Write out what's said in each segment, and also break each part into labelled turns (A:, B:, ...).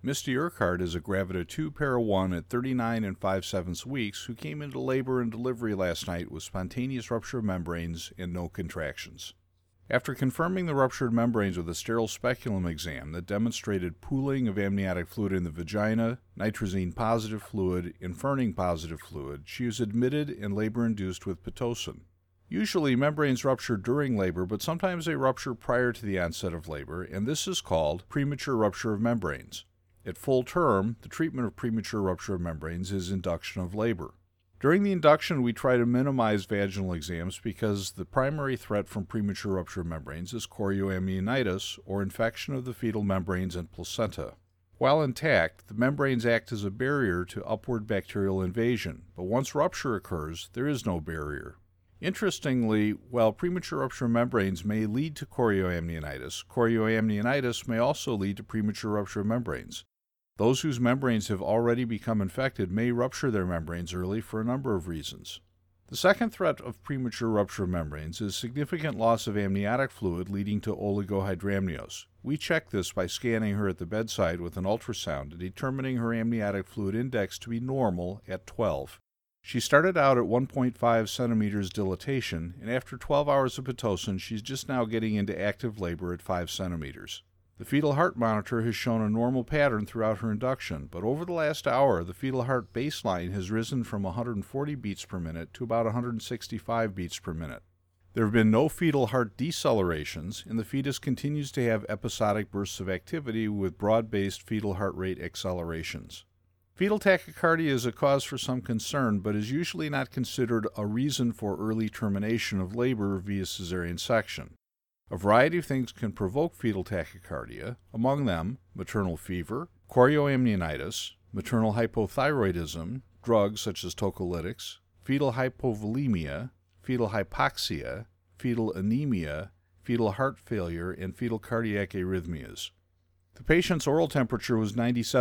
A: Misty Urquhart is a Gravida 2 Para 1 at 39 and 5/7 weeks who came into labor and delivery last night with spontaneous rupture of membranes and no contractions. After confirming the ruptured membranes with a sterile speculum exam that demonstrated pooling of amniotic fluid in the vagina, nitrazine-positive fluid, and Ferning-positive fluid, she was admitted and labor-induced with Pitocin. Usually, membranes rupture during labor, but sometimes they rupture prior to the onset of labor, and this is called premature rupture of membranes. At full term, the treatment of premature rupture of membranes is induction of labor. During the induction, we try to minimize vaginal exams because the primary threat from premature rupture of membranes is chorioamnionitis, or infection of the fetal membranes and placenta. While intact, the membranes act as a barrier to upward bacterial invasion, but once rupture occurs, there is no barrier. Interestingly, while premature rupture of membranes may lead to chorioamnionitis may also lead to premature rupture of membranes. Those whose membranes have already become infected may rupture their membranes early for a number of reasons. The second threat of premature rupture of membranes is significant loss of amniotic fluid leading to oligohydramnios. We check this by scanning her at the bedside with an ultrasound and determining her amniotic fluid index to be normal at 12. She started out at 1.5 centimeters dilatation, and after 12 hours of Pitocin, she's just now getting into active labor at 5 centimeters. The fetal heart monitor has shown a normal pattern throughout her induction, but over the last hour, the fetal heart baseline has risen from 140 beats per minute to about 165 beats per minute. There have been no fetal heart decelerations, and the fetus continues to have episodic bursts of activity with broad-based fetal heart rate accelerations. Fetal tachycardia is a cause for some concern, but is usually not considered a reason for early termination of labor via cesarean section. A variety of things can provoke fetal tachycardia, among them maternal fever, chorioamnionitis, maternal hypothyroidism, drugs such as tocolytics, fetal hypovolemia, fetal hypoxia, fetal anemia, fetal heart failure, and fetal cardiac arrhythmias. The patient's oral temperature was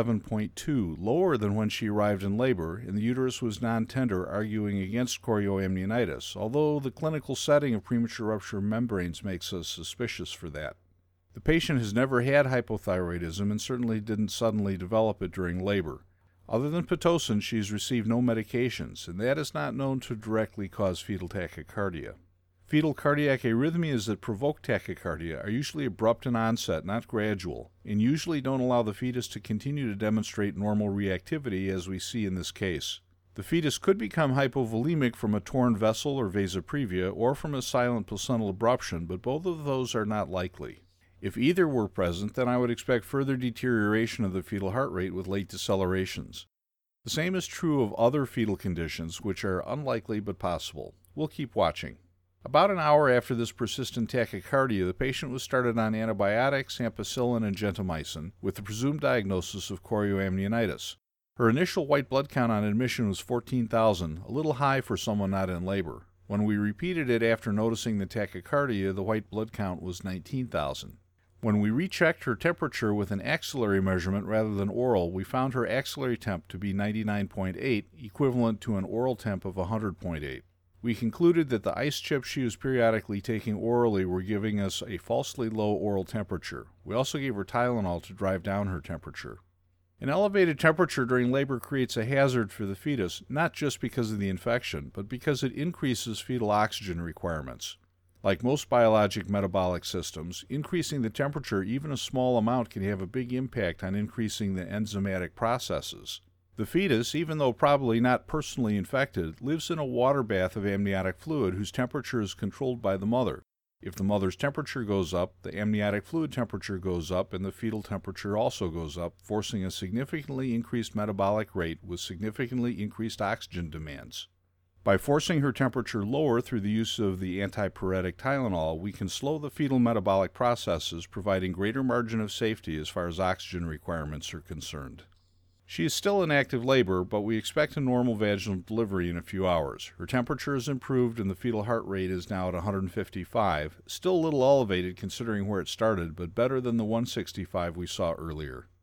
A: 97.2, lower than when she arrived in labor, and the uterus was non-tender, arguing against chorioamnionitis, although the clinical setting of premature rupture of membranes makes us suspicious for that. The patient has never had hypothyroidism and certainly didn't suddenly develop it during labor. Other than Pitocin, she's received no medications, and that is not known to directly cause fetal tachycardia. Fetal cardiac arrhythmias that provoke tachycardia are usually abrupt in onset, not gradual, and usually don't allow the fetus to continue to demonstrate normal reactivity as we see in this case. The fetus could become hypovolemic from a torn vessel or vasoprevia or from a silent placental abruption, but both of those are not likely. If either were present, then I would expect further deterioration of the fetal heart rate with late decelerations. The same is true of other fetal conditions, which are unlikely but possible. We'll keep watching. About an hour after this persistent tachycardia, the patient was started on antibiotics, ampicillin, and gentamicin, with the presumed diagnosis of chorioamnionitis. Her initial white blood count on admission was 14,000, a little high for someone not in labor. When we repeated it after noticing the tachycardia, the white blood count was 19,000. When we rechecked her temperature with an axillary measurement rather than oral, we found her axillary temp to be 99.8, equivalent to an oral temp of 100.8. We concluded that the ice chips she was periodically taking orally were giving us a falsely low oral temperature. We also gave her Tylenol to drive down her temperature. An elevated temperature during labor creates a hazard for the fetus, not just because of the infection, but because it increases fetal oxygen requirements. Like most biologic metabolic systems, increasing the temperature, even a small amount, can have a big impact on increasing the enzymatic processes. The fetus, even though probably not personally infected, lives in a water bath of amniotic fluid whose temperature is controlled by the mother. If the mother's temperature goes up, the amniotic fluid temperature goes up and the fetal temperature also goes up, forcing a significantly increased metabolic rate with significantly increased oxygen demands. By forcing her temperature lower through the use of the antipyretic Tylenol, we can slow the fetal metabolic processes, providing greater margin of safety as far as oxygen requirements are concerned. She is still in active labor, but we expect a normal vaginal delivery in a few hours. Her temperature has improved and the fetal heart rate is now at 155, still a little elevated considering where it started, but better than the 165 we saw earlier.